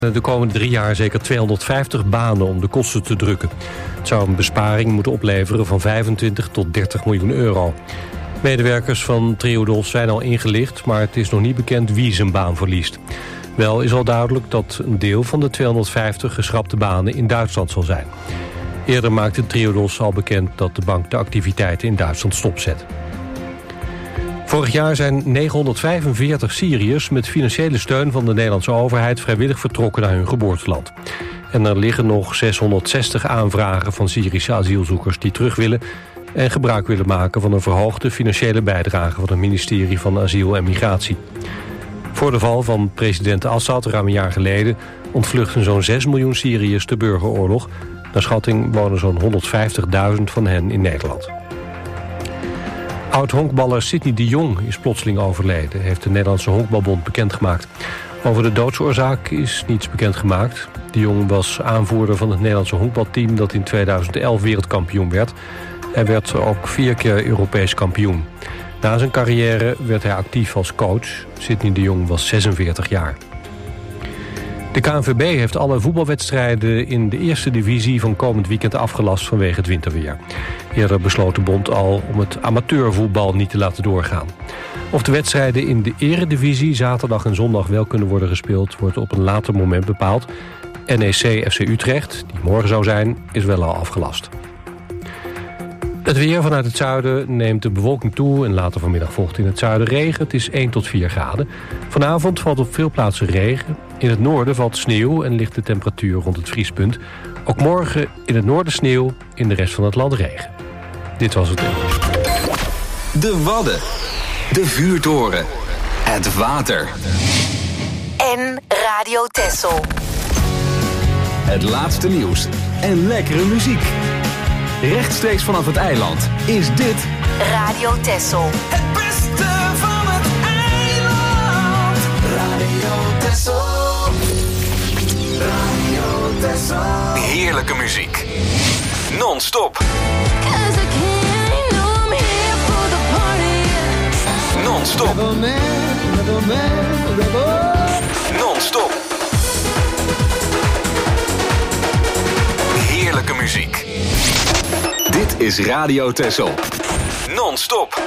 De komende 3 jaar zeker 250 banen om de kosten te drukken. Het zou een besparing moeten opleveren van 25 tot 30 miljoen euro. Medewerkers van Triodos zijn al ingelicht, maar het is nog niet bekend wie zijn baan verliest. Wel is al duidelijk dat een deel van de 250 geschrapte banen in Duitsland zal zijn. Eerder maakte Triodos al bekend dat de bank de activiteiten in Duitsland stopzet. Vorig jaar zijn 945 Syriërs met financiële steun van de Nederlandse overheid vrijwillig vertrokken naar hun geboorteland. En er liggen nog 660 aanvragen van Syrische asielzoekers die terug willen en gebruik willen maken van een verhoogde financiële bijdrage van het ministerie van Asiel en Migratie. Voor de val van president Assad ruim een jaar geleden ontvluchten zo'n 6 miljoen Syriërs de burgeroorlog. Naar schatting wonen zo'n 150.000 van hen in Nederland. Oud-honkballer Sidney de Jong is plotseling overleden, heeft de Nederlandse Honkbalbond bekendgemaakt. Over de doodsoorzaak is niets bekendgemaakt. De Jong was aanvoerder van het Nederlandse honkbalteam dat in 2011 wereldkampioen werd. Hij werd ook 4 keer Europees kampioen. Na zijn carrière werd hij actief als coach. Sidney de Jong was 46 jaar. De KNVB heeft alle voetbalwedstrijden in de eerste divisie van komend weekend afgelast vanwege het winterweer. Eerder besloot de bond al om het amateurvoetbal niet te laten doorgaan. Of de wedstrijden in de eredivisie zaterdag en zondag wel kunnen worden gespeeld, wordt op een later moment bepaald. NEC FC Utrecht, die morgen zou zijn, is wel al afgelast. Het weer vanuit het zuiden neemt de bewolking toe en later vanmiddag volgt in het zuiden regen. Het is 1 tot 4 graden. Vanavond valt op veel plaatsen regen. In het noorden valt sneeuw en ligt de temperatuur rond het vriespunt. Ook morgen in het noorden sneeuw, in de rest van het land regen. Dit was het. De Wadden, de vuurtoren, het water. En Radio Texel. Het laatste nieuws en lekkere muziek. Rechtstreeks vanaf het eiland is dit Radio Texel. Het beste van het eiland. Radio Texel. Radio Texel. heerlijke muziek. Non-stop. Non-stop. Non-stop. Heerlijke muziek. Dit is Radio Texel. Non-stop.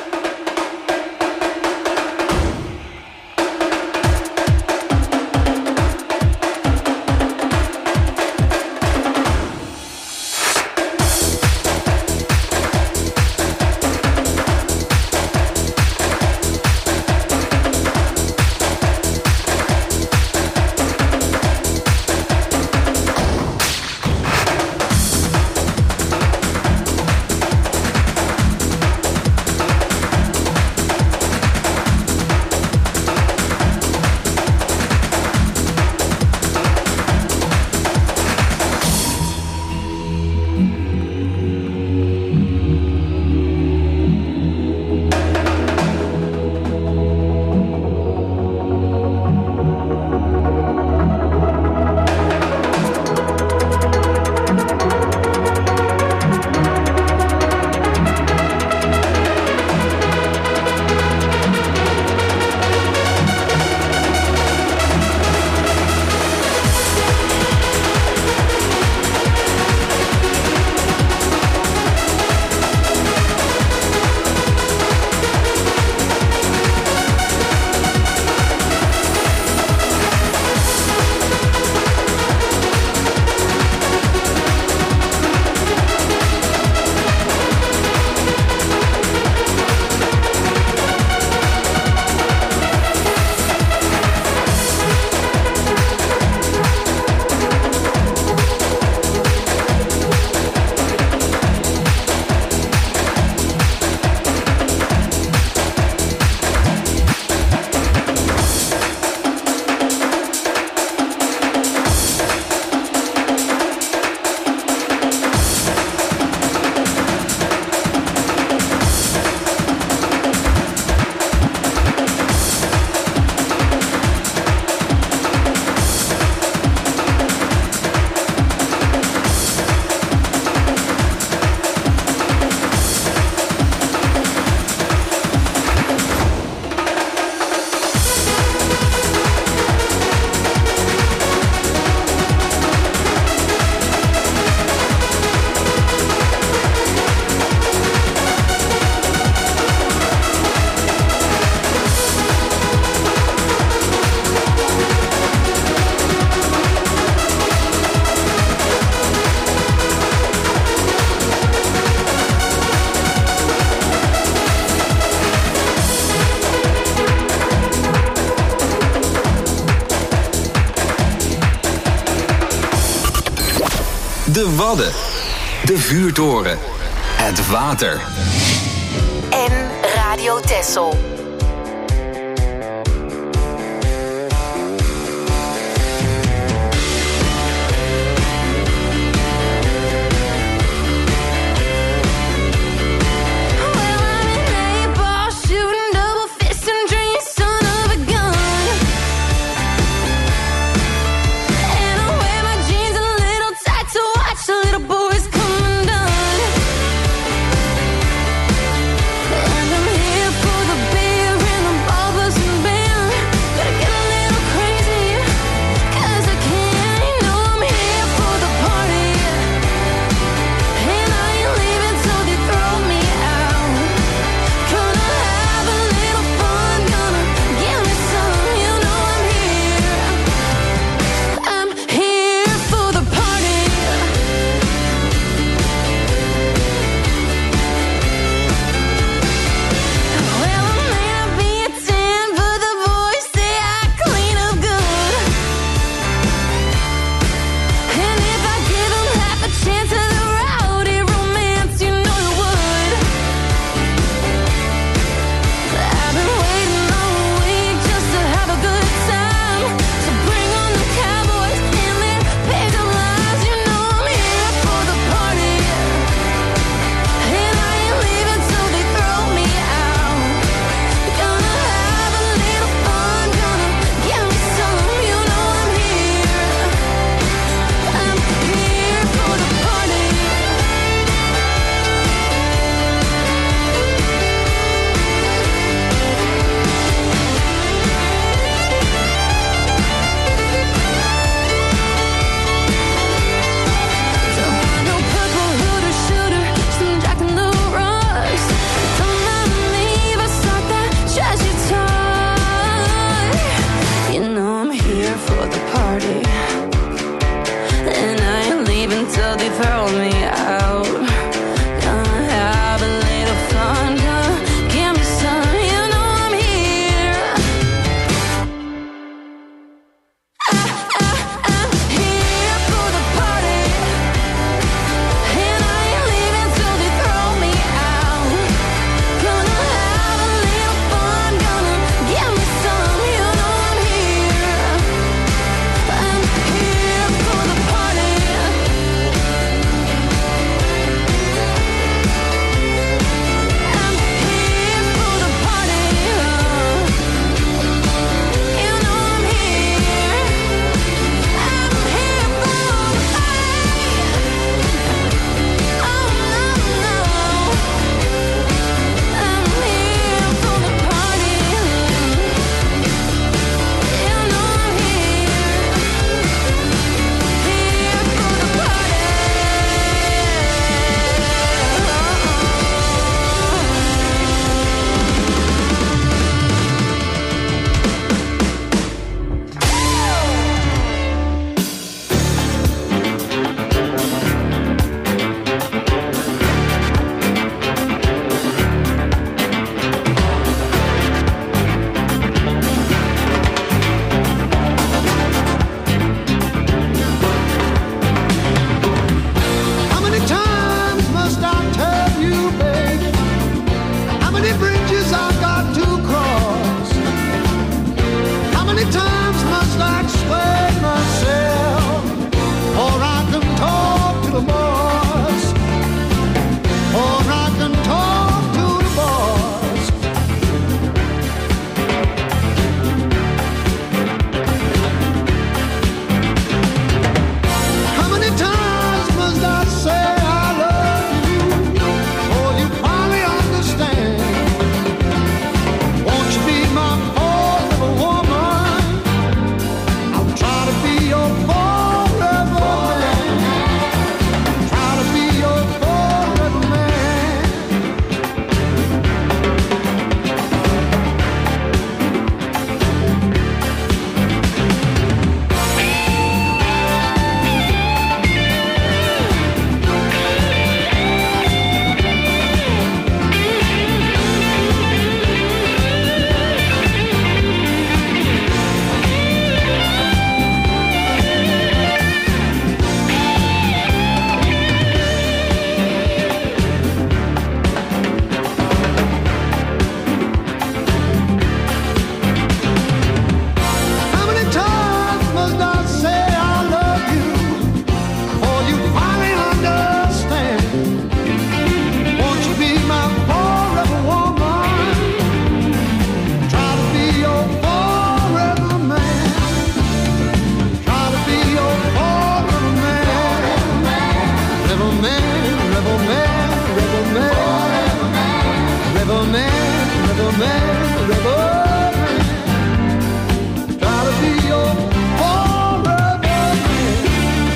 De Wadden. De vuurtoren. Het water. En Radio Texel. And I'm here for the big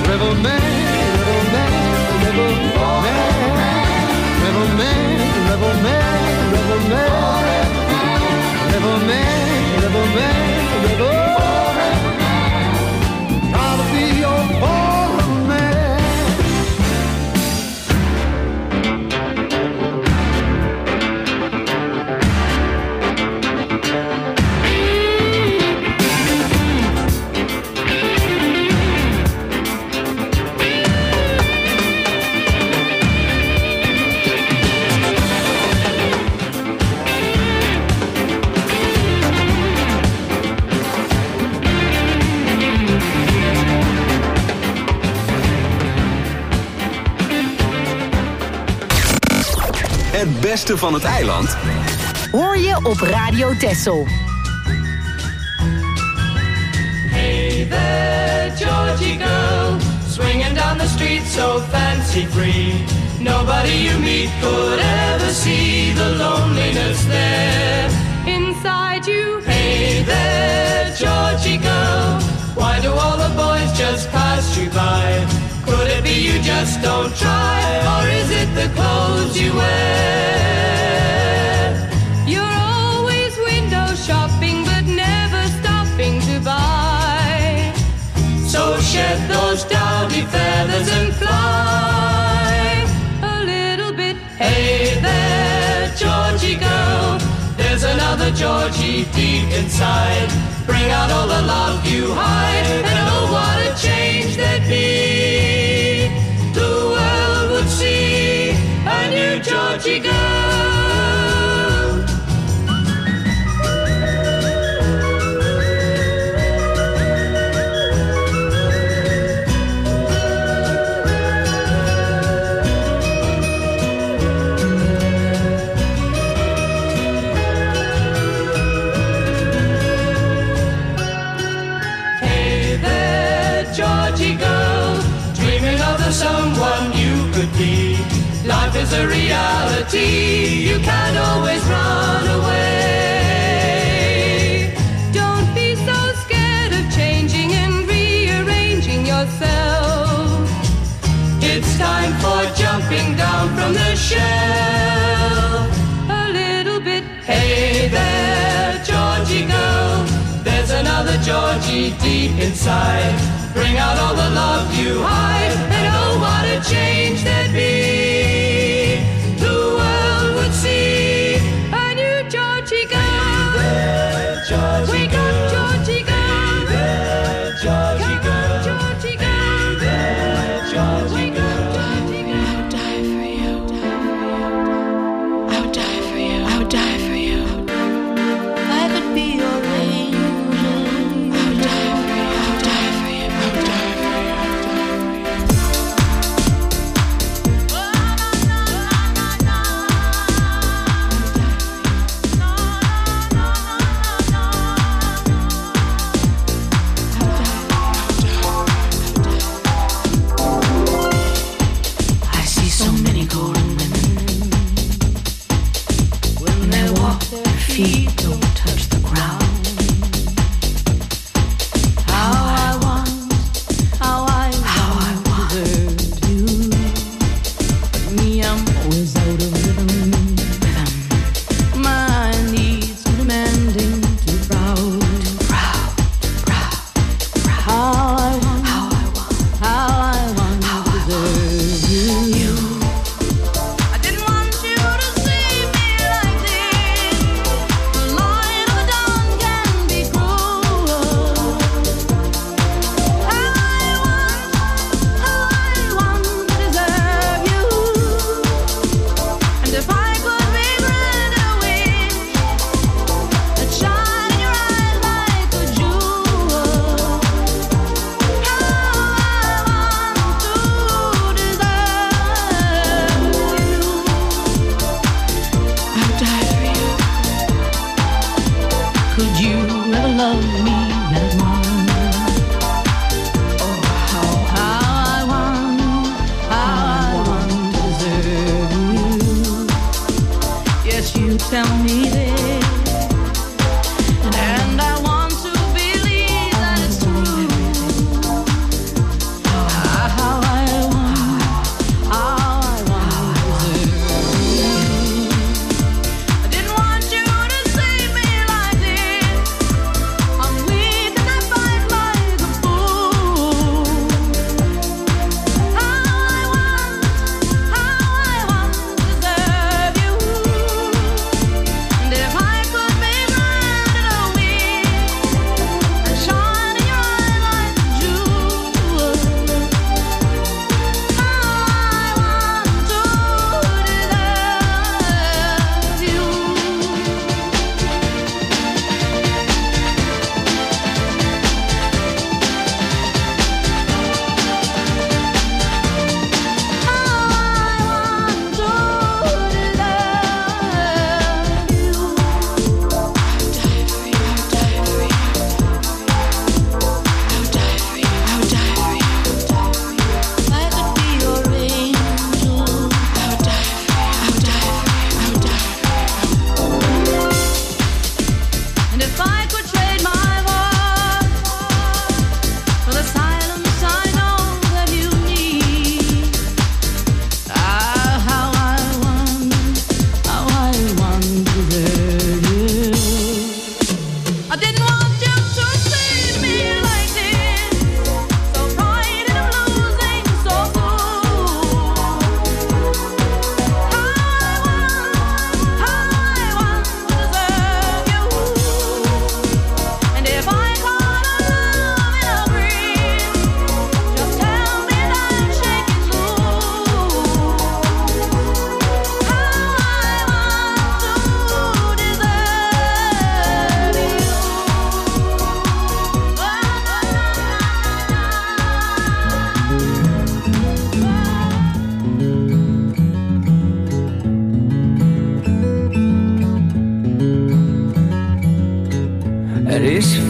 Rebel man, rebel man, rebel man, rebel man, rebel man, rebel man, rebel man, rebel man, rebel man. Gotta be your foreman man. Het beste van het eiland hoor je op Radio Texel. Hey there, Georgie girl, swinging down the street so fancy free. Nobody you meet could ever see the loneliness there inside you. Hey there, Georgie girl, why do all the boys just pass you by? Could it be you just don't try, or is it the clothes you wear? You're always window shopping, but never stopping to buy. So shed those dowdy feathers and fly a little bit. Hey there, Georgie girl, there's another Georgie deep inside. Bring out all the love you hide, and oh, what a change there'd be. The world would see a new Georgie girl. Someone you could be. Life is a reality, you can't always run away. Don't be so scared of changing and rearranging yourself. It's time for jumping down from the shelf a little bit. Hey there, Georgie girl, there's another Georgie deep inside. Bring out all the love you hide, and oh, what a change there'd be. The world would see a new Georgie girl. Hey there, Georgie Wake girl. Up, Georgie girl. Hey there, Georgie girl. Georgie girl. Hey there, Georgie girl. I'll die for you. I'll die for you. I'll die for you. I could be your angel. I'll die for you. I'll die for you. I'll die for you.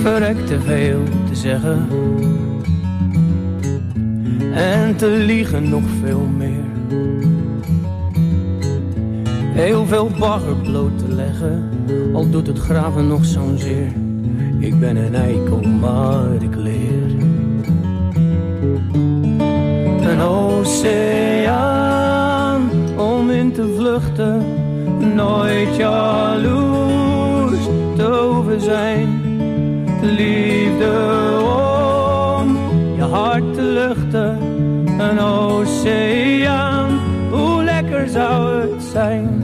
verrekte veel te zeggen. En te liegen nog veel meer. Heel veel bagger bloot te leggen, al doet het graven nog zo'n zeer. Ik ben een eikel, maar ik leer. Een oceaan om in te vluchten, nooit jaloers te over zijn. Liefde om je hart te luchten, een oceaan, hoe lekker zou het zijn.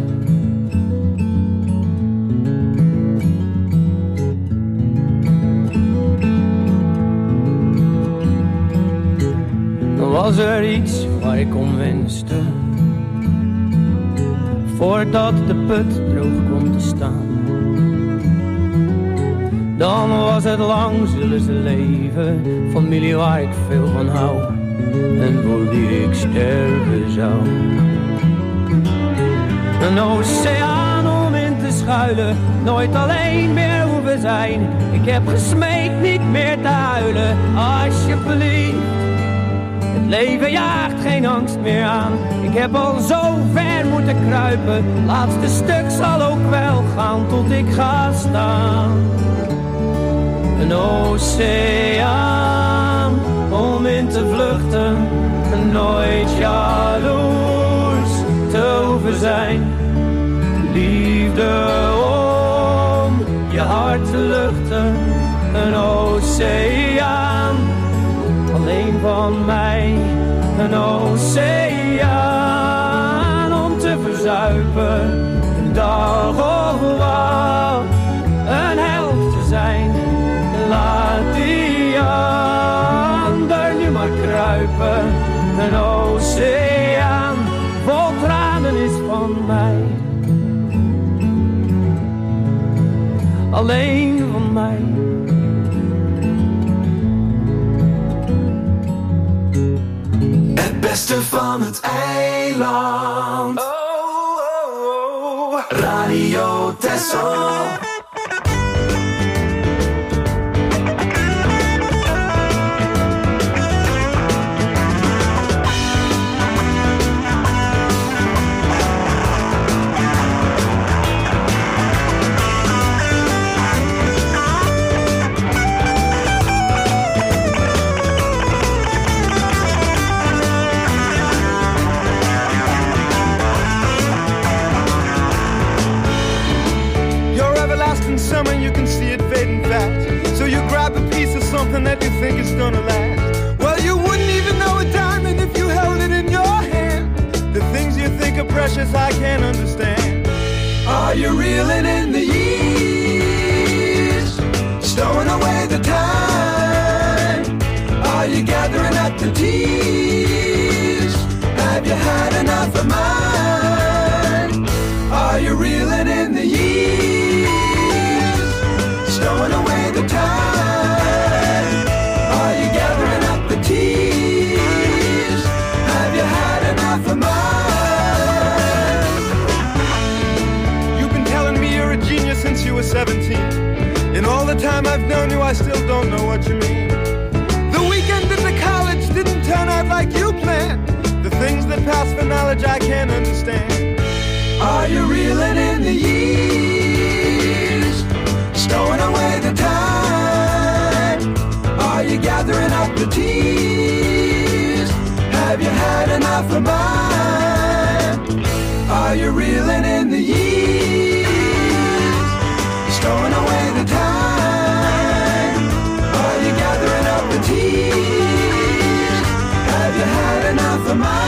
Was er iets waar ik om wenste, voordat de put droog komt te staan? Dan was het lang zullen ze leven, familie waar ik veel van hou en voor wie ik sterven zou. Een oceaan om in te schuilen, nooit alleen meer hoeven zijn. Ik heb gesmeekt niet meer te huilen, alsjeblieft. Het leven jaagt geen angst meer aan. Ik heb al zo ver moeten kruipen. Laatste stuk zal ook wel gaan tot ik ga staan. Een oceaan om in te vluchten, nooit jaloers te hoeven zijn. Liefde om je hart te luchten, een oceaan alleen van mij, een oceaan om te verzuipen, een dag of wat, een held te zijn. Laat die ander nu maar kruipen, een oceaan vol tranen is van mij, alleen van mij. Het beste van het eiland. Oh, oh, oh. Radio Texel. Summer, you can see it fading fast. So you grab a piece of something that you think is gonna last. Well, you wouldn't even know a diamond if you held it in your hand. The things you think are precious, I can't understand. Are you reeling in the years, stowing away the time? Are you gathering up the tears? Have you had enough of mine? Are you reeling in the years, stowing away the time? Are you gathering up the tears? Have you had enough of mine? You've been telling me you're a genius since you were 17. In all the time I've known you, I still don't know what you mean. The weekend in the college didn't turn out like you planned. The things that pass for knowledge I can't understand. Are you reeling in the years, stowing away the time? Are you gathering up the tears? Have you had enough of mine? Are you reeling in the years, stowing away the time? Are you gathering up the tears? Have you had enough of mine?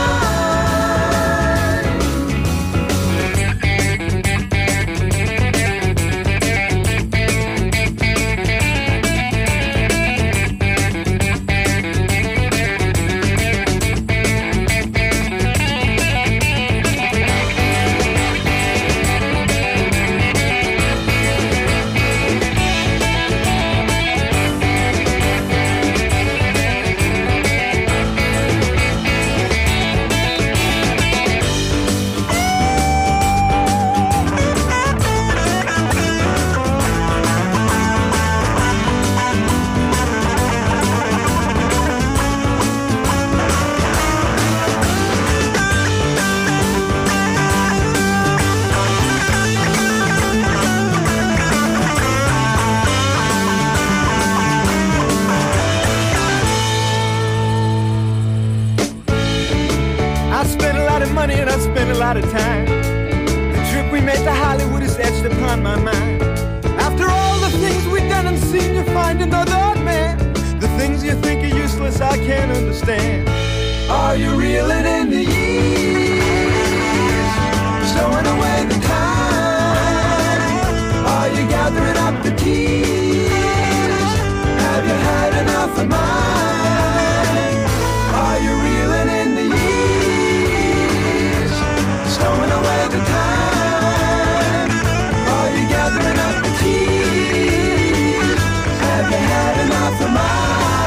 out of time. The trip we made to Hollywood is etched upon my mind. After all the things we've done and seen, you find another man. The things you think are useless, I can't understand. Are you reeling in the years, stowing away the time? Are you gathering up the tears? Have you had enough of mine? Are you reeling in the years, stowing away the time? Are you gathering up the tears? Have you had enough of mine?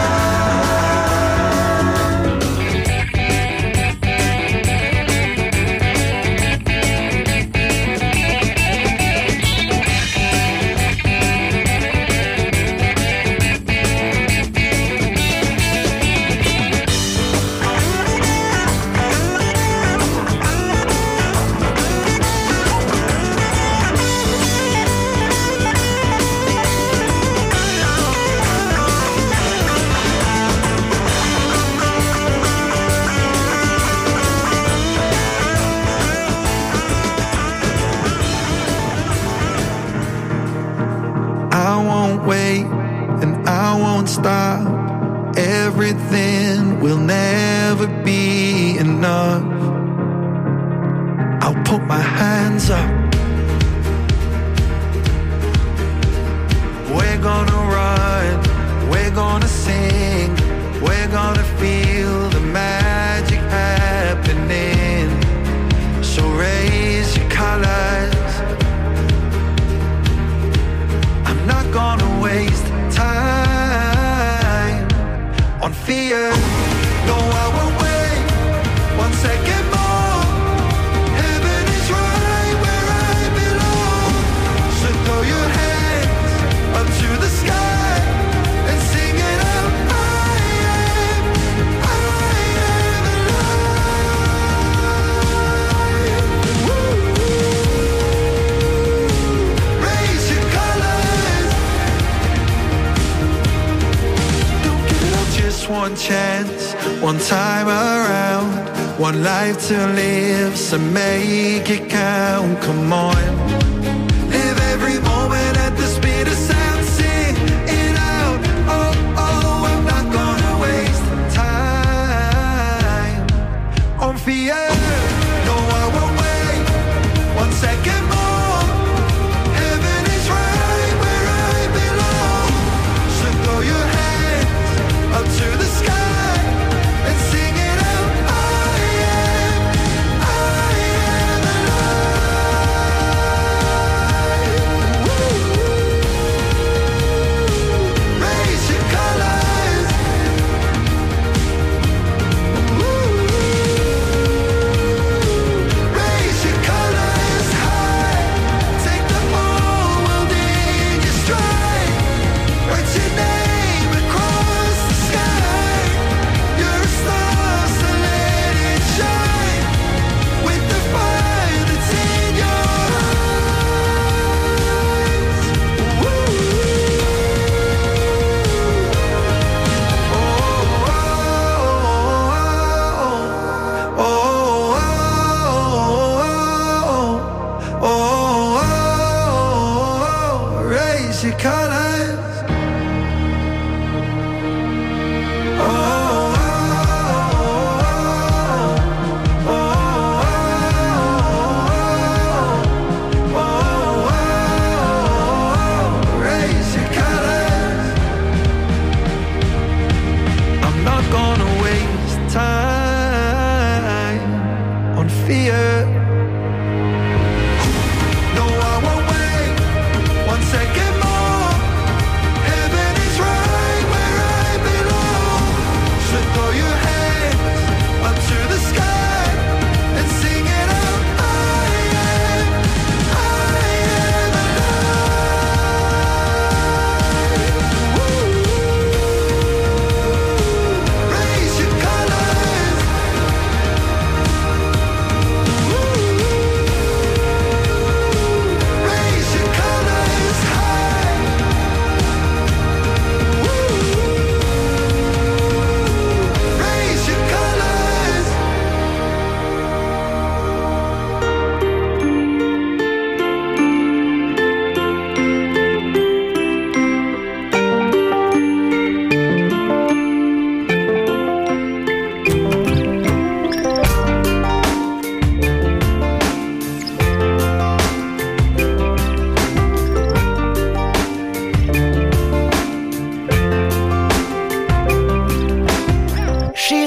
Stop. Everything will never be enough. I'll put my hands up. We're gonna run, we're gonna sing, we're gonna feel the magic happening. So raise your colors. I'm not gonna waste time on fear. No, I won't wait 1 second more. Heaven is right where I belong. So throw your hands up to the sky and sing it out. I am alive. Woo. Raise your colors. Don't give it up, just one chance, one time around, one life to live, so make it count. Come on, live every moment at the speed of sound, sing it out. Oh, oh, I'm not gonna waste time on fear. No, I won't wait 1 second more. Heaven is right where I belong. So throw your hands up to the sky and sing it out. I am alive. Woo. Raise your colors. Woo.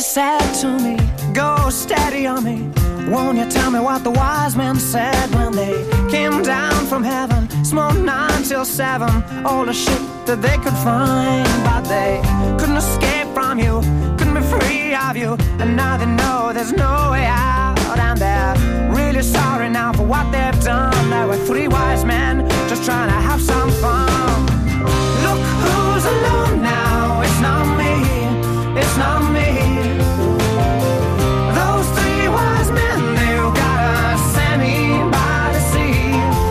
said to me, go steady on me. Won't you tell me what the wise men said when they came down from heaven? Smoked 9 till 7, all the shit that they could find. But they couldn't escape from you, couldn't be free of you. And now they know there's no way out. And they're really sorry now for what they've done. There were 3 wise men just trying to have some fun. Look who's alone now, it's not me, it's not me. Those 3 wise men, they've got a Sammy by the sea.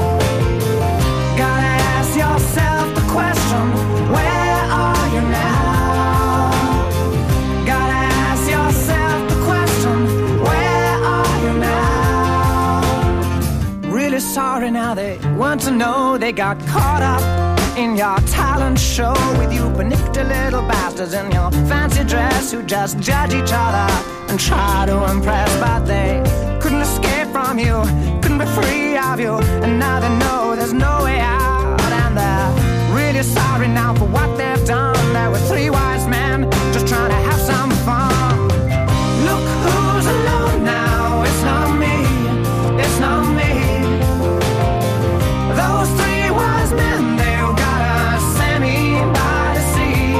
Gotta ask yourself the question, where are you now? Gotta ask yourself the question, where are you now? Really sorry now, they want to know they got caught up in your talent show with you panicked little bastards in your fancy dress who just judge each other and try to impress. But they couldn't escape from you, couldn't be free of you. And now they know there's no way out. And they're really sorry now for what they've done. There were 3 wise men just trying to have some fun. Look who's alone now, it's not me, it's not me. Those 3 wise men, they've got a Sammy by the sea.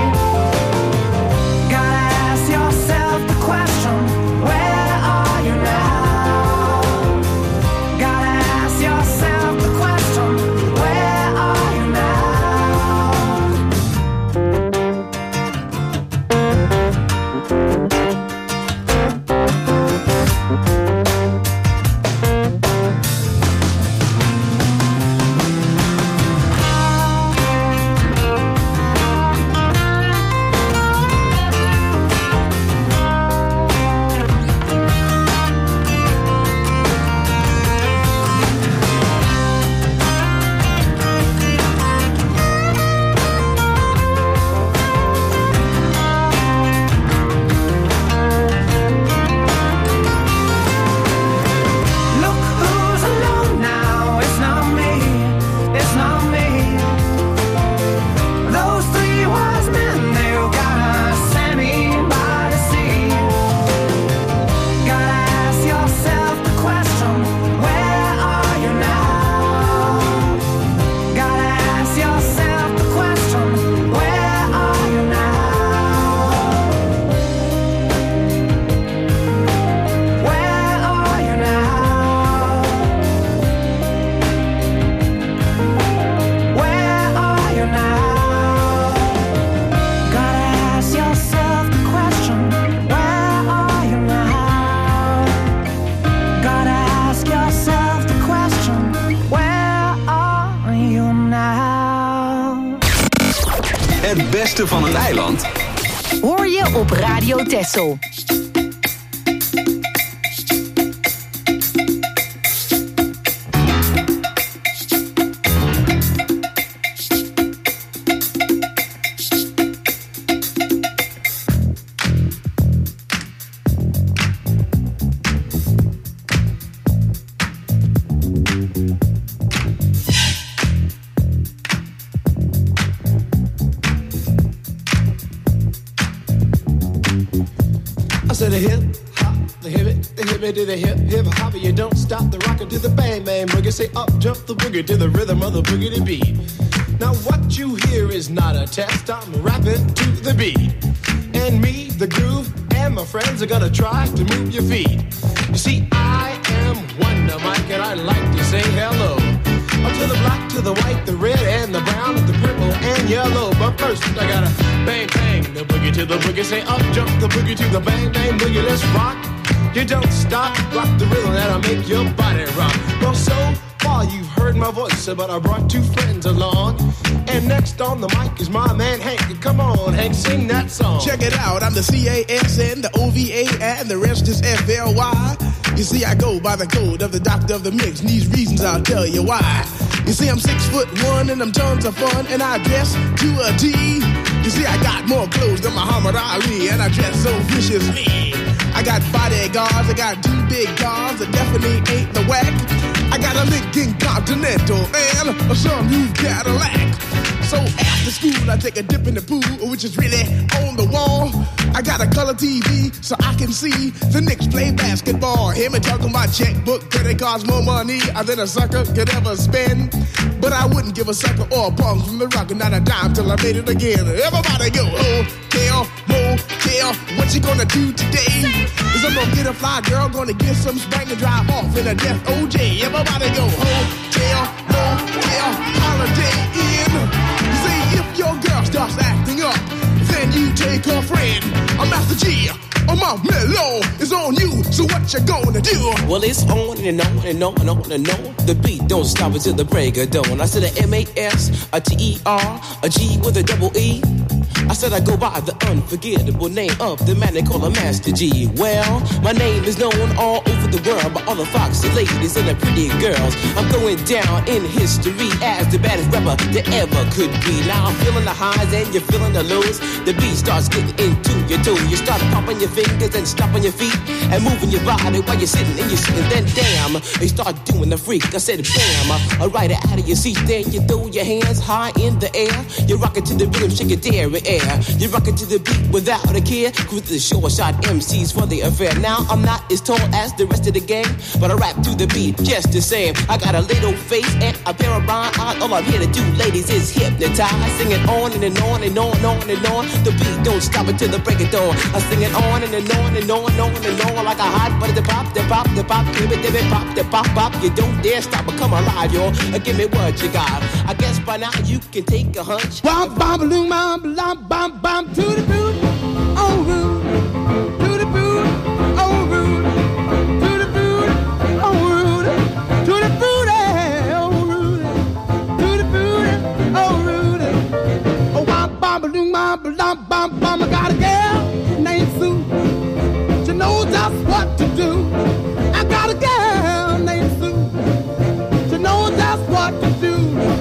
Gotta ask yourself the question, where are you now? Gotta ask yourself the question, where are you now? Het beste van het eiland hoor je op Radio Texel. To the hip hop, the hip it to the hip hip hop. You don't stop the rocker to the bang bang boogie. Say up jump the boogie to the rhythm of the boogie beat. Now what you hear is not a test. I'm rapping to the beat, and me, the groove, and my friends are gonna try to move your feet. You see, I am Wonder Mike, and I like to say hello to the black, to the white, the red, and the brown, the purple, and yellow. But first, I gotta bang, bang, the boogie to the boogie. Say up, jump the boogie to the bang, bang, boogie. Let's rock. You don't stop, rock the rhythm that'll make your body rock. Well, so far you've heard my voice, but I brought 2 friends along. And next on the mic is my man Hank. Come on, Hank, sing that song. Check it out, I'm the CASN, the OVA, and the rest is FLY. You see, I go by the code of the doctor of the mix, and these reasons I'll tell you why. You see, I'm 6'1" and I'm tons of fun, and I dress to a T. You see, I got more clothes than Muhammad Ali, and I dress so viciously. I got bodyguards, I got 2 big cars, that definitely ain't the whack. I got a Lincoln Continental and a sunroof Cadillac. So after school, I take a dip in the pool, which is really on the wall. I got a color TV so I can see the Knicks play basketball. Hear me talking about checkbook, credit cards, more money than a sucker could ever spend. But I wouldn't give a sucker or a punk from the rock, not a dime till I made it again. Everybody go, hotel, motel, what you gonna do today? Is I'm gonna get a fly girl, gonna get some spank and drive off in a death OJ. Everybody go, hotel, motel, holiday inn. See, if your girl starts acting up, then you take her friend. I'm Master G, my mellow is on you, so what you gonna do? Well, it's on and on and on and on and on. The beat don't stop until the break of dawn. I said a M-A-S, a T-E-R, a G with a double E. I said I go by the unforgettable name of the man they call a Master G. Well, my name is known all over the world by all the foxy ladies and the pretty girls. I'm going down in history as the baddest rapper that ever could be. Now I'm feeling the highs and you're feeling the lows. The beat starts getting into your toe. You start popping your fingers and stomping your feet and moving your body while you're sitting and you're sitting. Then damn, you start doing the freak. I said bam, right out of your seat. Then you throw your hands high in the air. You rock it to the rhythm, shake your dairy air. You rock it to the beat without a care. Cruise the short shot MCs for the affair. Now I'm not as tall as the rest of the gang, but I rap to the beat just the same. I got a little face and a pair of rhyme eyes. All I'm here to do, ladies, is hypnotize. Sing it on and on and on and on and on. The beat don't stop until the break of dawn. I sing it on and on and on and on and on like a hot butter. The pop, the pop, the pop, give it, pop, the pop, pop. You don't dare stop or come alive, y'all. Give me what you got. I guess by now you can take a hunch. Bum, bum, balloon, bum, bum, bum, bum, to the boot, oh, rude, to the boot, oh, rude, to the boot, oh, rude, to the boot, oh, rude, to the boot, oh, rude. Oh, bum, bum, balloon, bum, bum, bum, bum. I got a girl named Sue. She knows just what to do. I got a girl named Sue. She knows just what to do.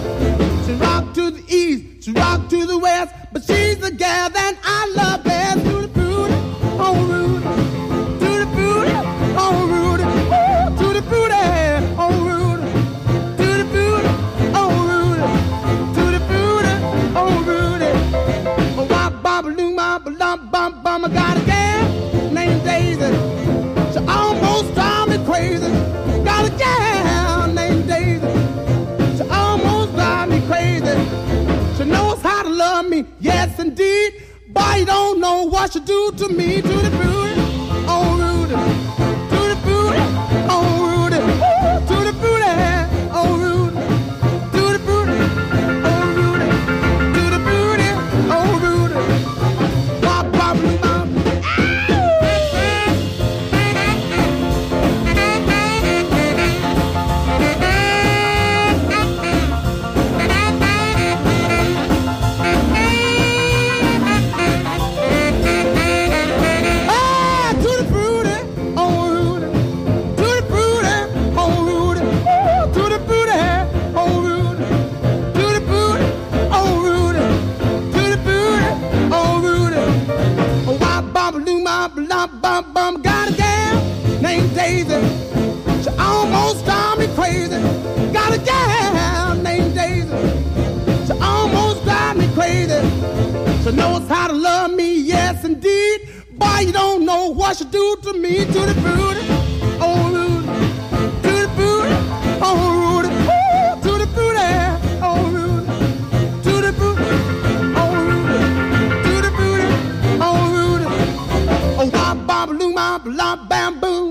She rock to the east, she rock to the west, but she's the girl that I love best. To the booty, oh rude, to the booty, oh rude, to the booty, oh rude, to the booty, oh rude, to the booty, oh rude. Oh, bum, bum, balloon, bum, bum, bum. I got a girl named Daisy. She almost drives me crazy. Got a girl named Daisy. She almost drives me crazy. She knows how to love me, yes indeed. But you don't know what she do to me. To the booty, oh Rudy. To the booty, oh Rudy. To the booty, oh Rudy. To the booty, oh Rudy. To the booty, oh Rudy. Bop, bop, bop. Bum, bum, got a gal named Daisy. She almost drives me crazy. Got a gal named Daisy. She almost drives me crazy. She knows how to love me, yes indeed. Boy, you don't know what she do to me. To the booty, oh Rudy. To the booty, oh Rudy. To the booty, oh Rudy. To the booty, oh Rudy. To the booty, oh Rudy. Oh, bam, bam, balloon, bam, bam, bam, boom.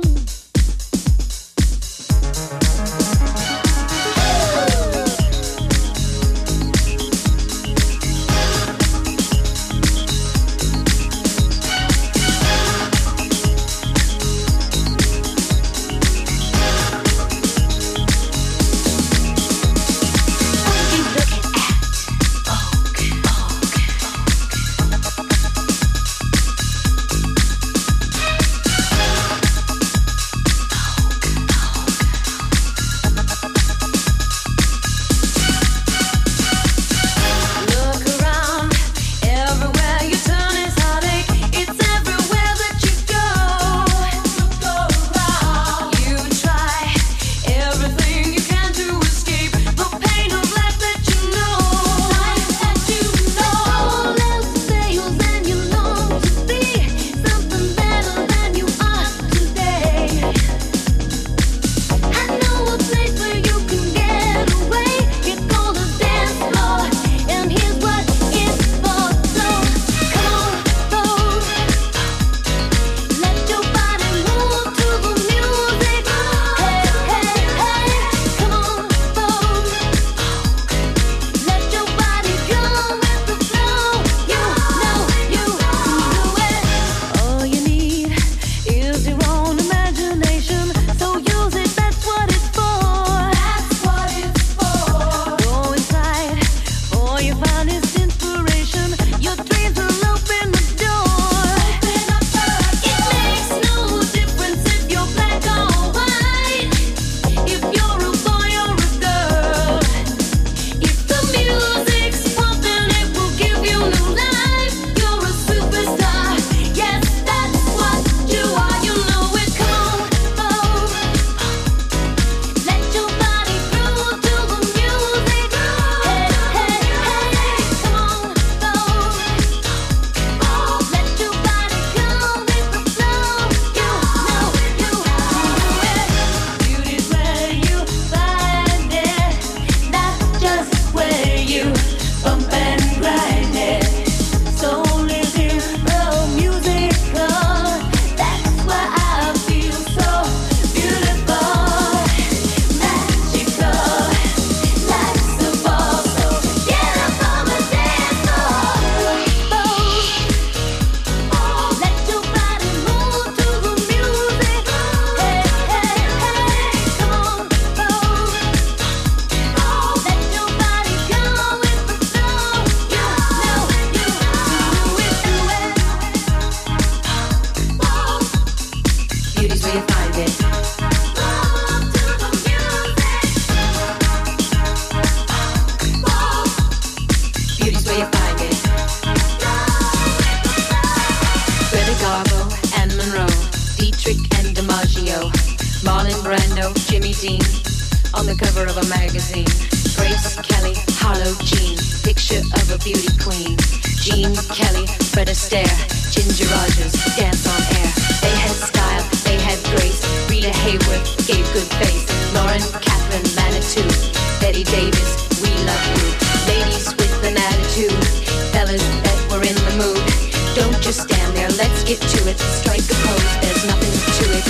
Dietrich and DiMaggio, Marlon Brando, Jimmy Dean, on the cover of a magazine. Grace Kelly, Harlow Jean, picture of a beauty queen. Jean Kelly, Fred Astaire, Ginger Rogers, dance on air. They had style, they had grace. Rita Hayworth gave good face. Lauren Catherine Manitou, Betty Davis, we love you. Ladies with an attitude, fellas that were in the mood. Don't just stand there, let's get to it. Strike a pose, there's nothing to it.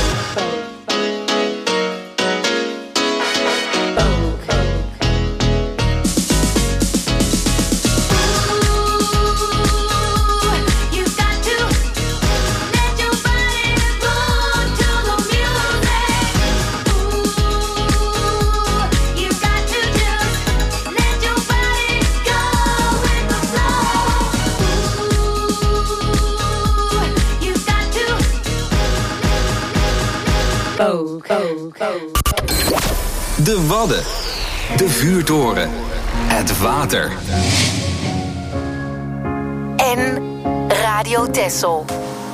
De Wadden, de vuurtoren, het water. En Radio Texel.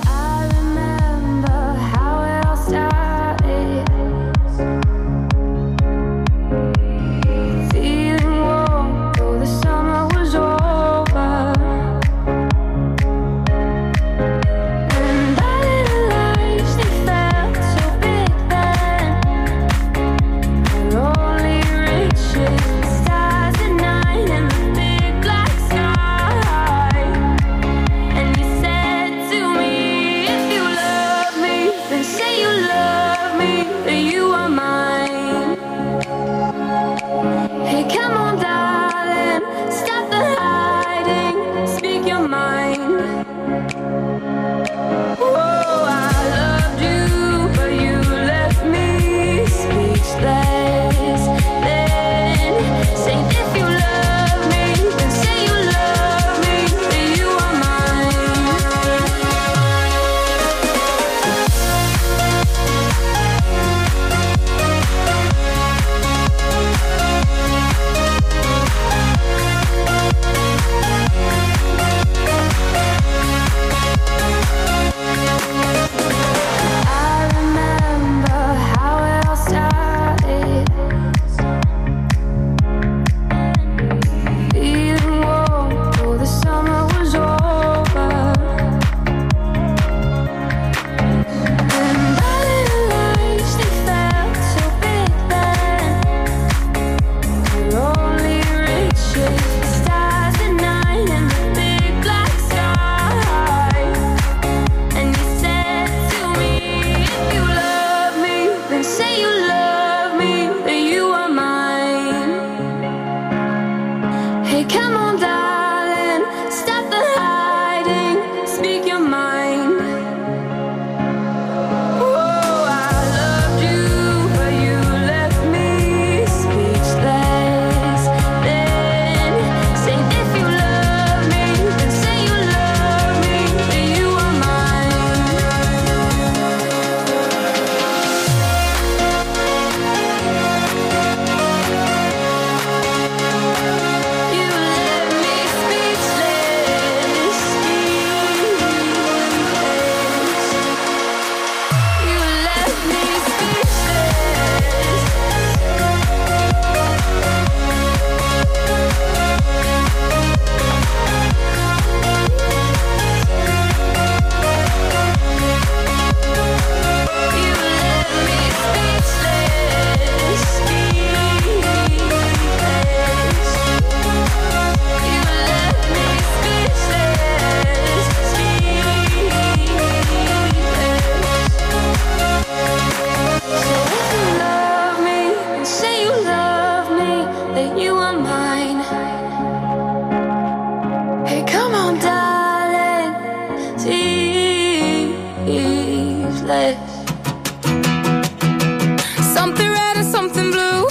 Something red and something blue.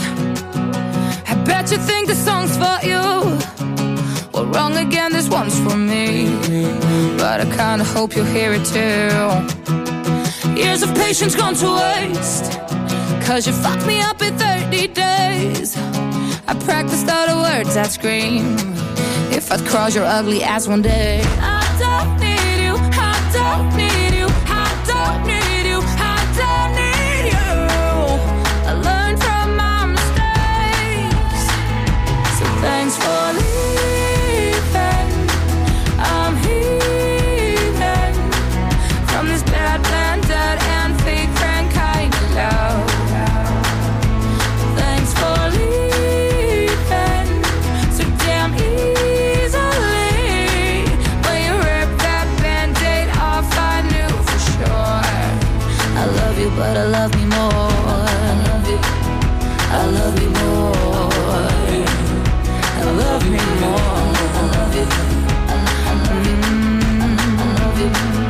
I bet you think the song's for you. Well, wrong again, this one's for me. But I kinda hope you'll hear it too. Years of patience gone to waste, 'cause you fucked me up in 30 days. I practiced all the words I'd scream if I'd cross your ugly ass one day. I don't need you, I don't need you, I don't need you. you, but I love me more. I love you more. I love me more. I love you. I love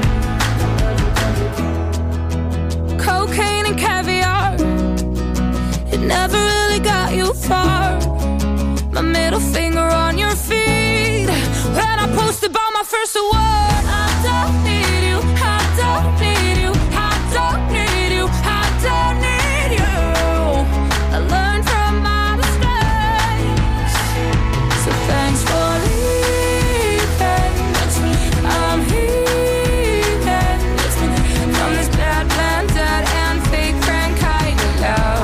you. Cocaine and caviar, it never really got you far. My middle finger on your feet when I posted about my first award. I don't need you, I don't need you, I don't need you, I don't need you. I learned from my mistakes, so thanks for leaving. I'm healing from this bad plan, dead and fake friend kind of love.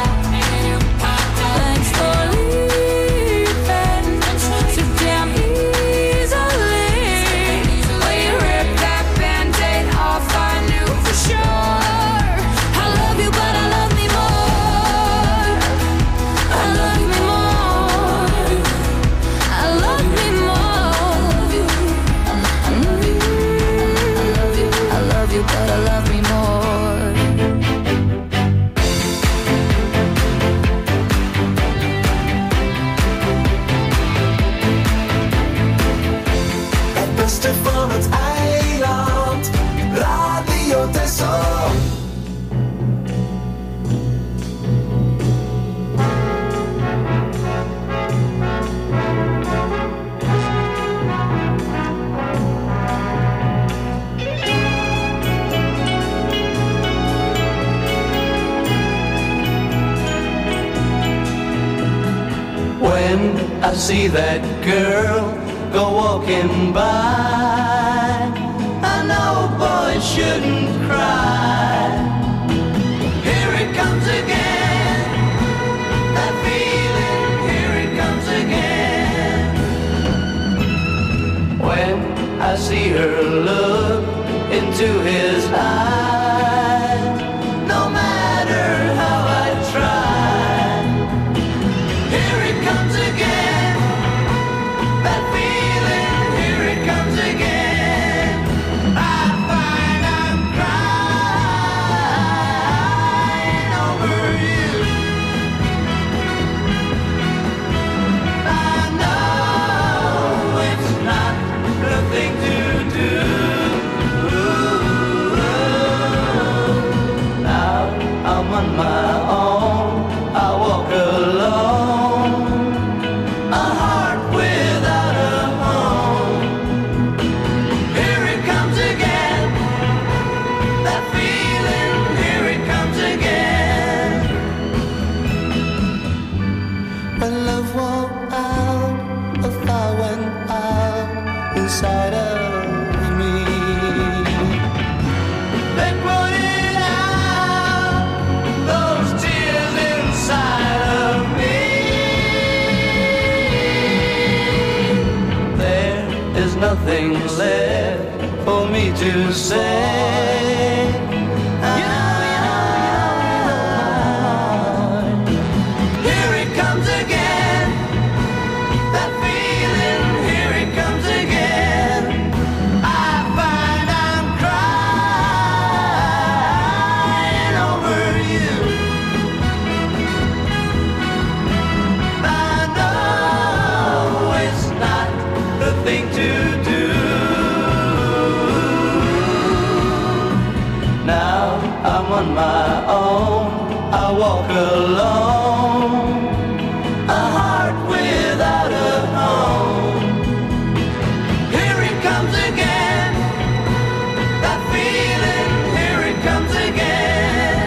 Thanks for leaving so damn easily. When you ripped that Band-Aid off, I knew for sure. I love you, but I love me more. I love me more. I love me more. I love you. I love you, but I love me more. Het beste van het eiland, Radio Texel. When I see that girl go walking by, I know boys shouldn't cry. Here it comes again, that feeling, here it comes again. When I see her look into his eyes, no matter how I try, here it comes again, that feeling, here it comes again. I find I'm crying over you. I know it's not the thing to do. Now I'm on my own, I walk alone, a heart without a home. Here it comes again, that feeling, here it comes again. When love went out, a fire went out inside of me. They put it out, those tears inside of me. There is nothing left for me to say. Here it comes again, that feeling, here it comes again. I find I'm crying over you. I know it's not the thing to do. Now I'm on my own, I walk alone, a heart without a home. Here it comes again, that feeling, here it comes again.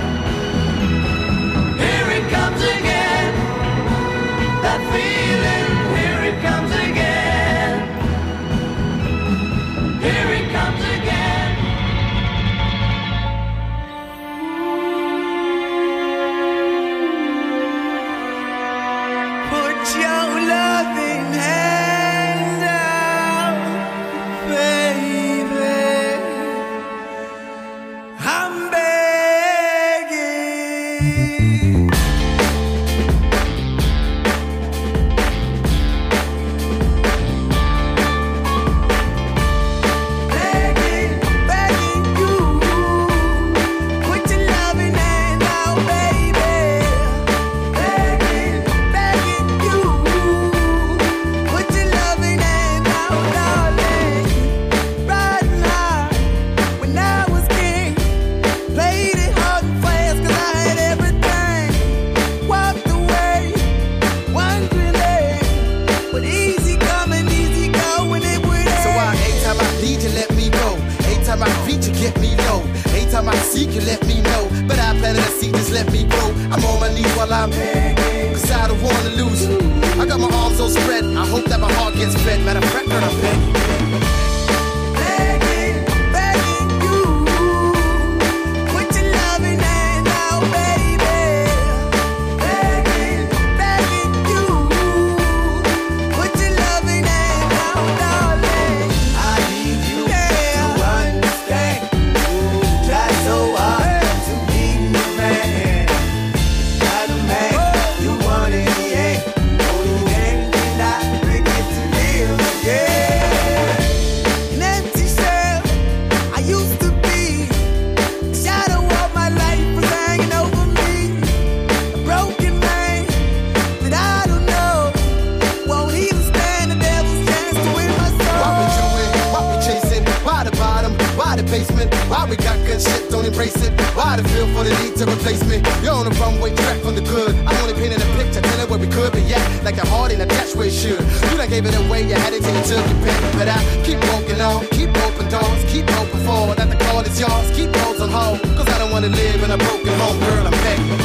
Here it comes again, that feeling, here it comes again. Here it comes again. Put your loving hand out, baby. I'm begging. Begging, begging you. Put seek, you let me know. But I planted a seed, just let me grow. I'm on my knees while I'm begging, cause I don't wanna lose you. I got my arms all spread, I hope that my heart gets fed. Matter of fact, girl, I'm begging. Why we got good shit, don't embrace it? Why the feel for the need to replace me? You're on the runway track from the good. I'm only painting a picture, telling where we could be at. Like a heart in a dash where it should. You done gave it away, you had it till you took your pick. But I keep walking on, keep open doors, keep open forward. That the call is yours, keep those on hold. Cause I don't wanna live in a broken home, girl, I'm begging.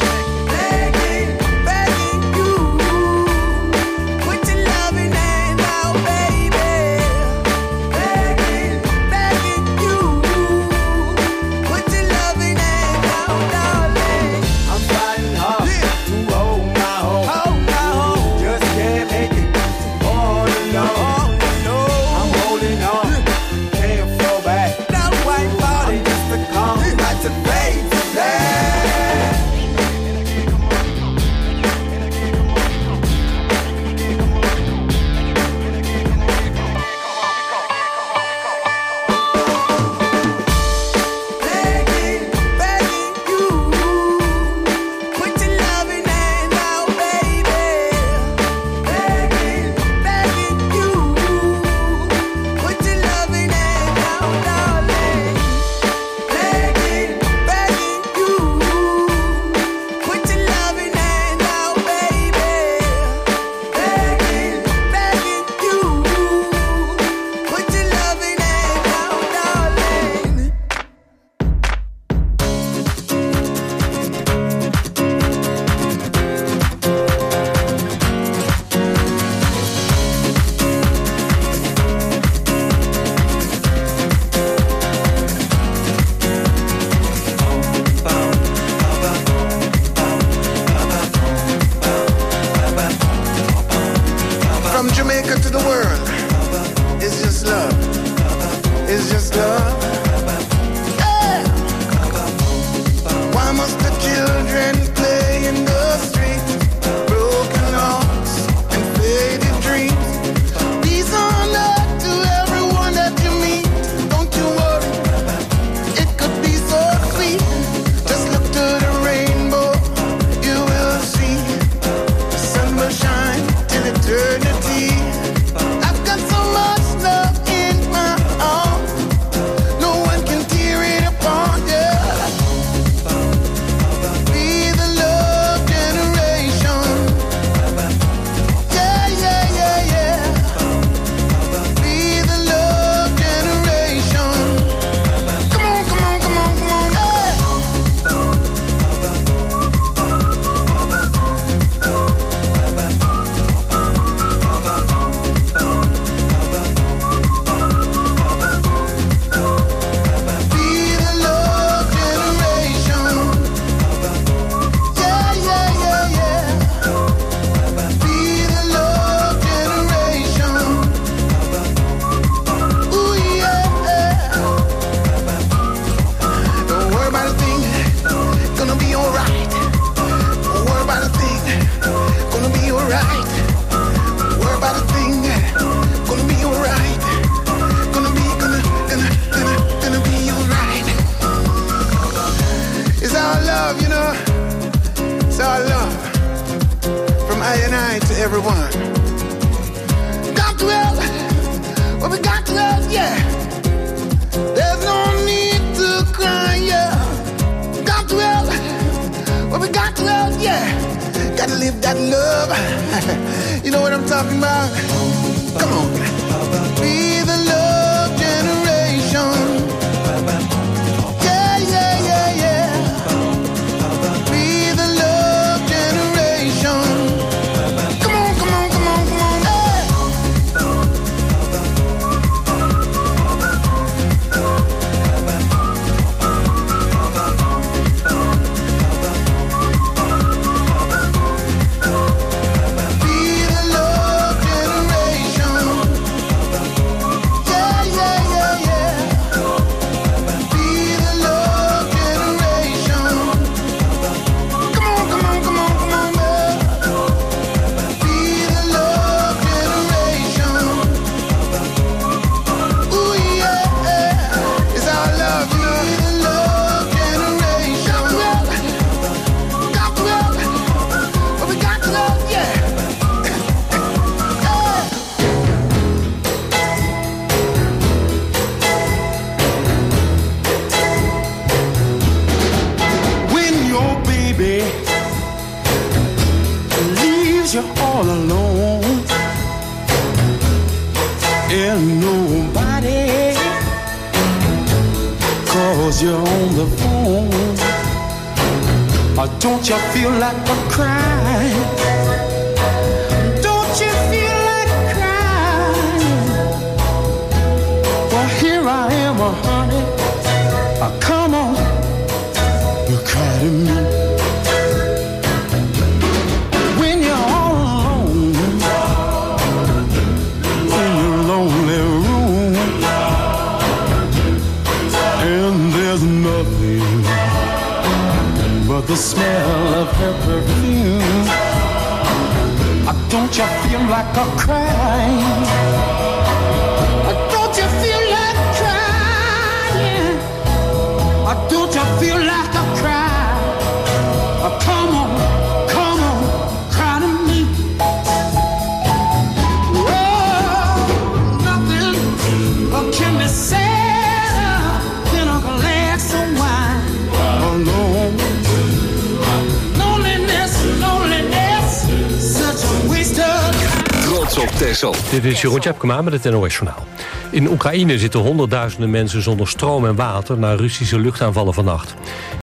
everyone. Got to help, well, we got to help, yeah. There's no need to cry, yeah. Got to help, well, we got to help, yeah. Gotta live that love. You know what I'm talking about? Come on. Be the love generation. Yeah, yeah, yeah. hear nobody, 'cause you're on the phone. Or don't you feel like a crying? Don't you feel like crying? Well, here I am, honey. Come on, you cry to me. When you're all alone in your lonely room, and there's nothing but the smell of her perfume. Don't you feel like a crying? Don't you feel like crying? Don't you feel like a cry? Come on, cry to me. Oh, nothing can be sadder than a glass of wine. Alone. Loneliness, such a waste of time. Trots op Texel. Dit is Jeroen Tjepkema met het NOS-journaal. In Oekraïne zitten honderdduizenden mensen zonder stroom en water na Russische luchtaanvallen vannacht.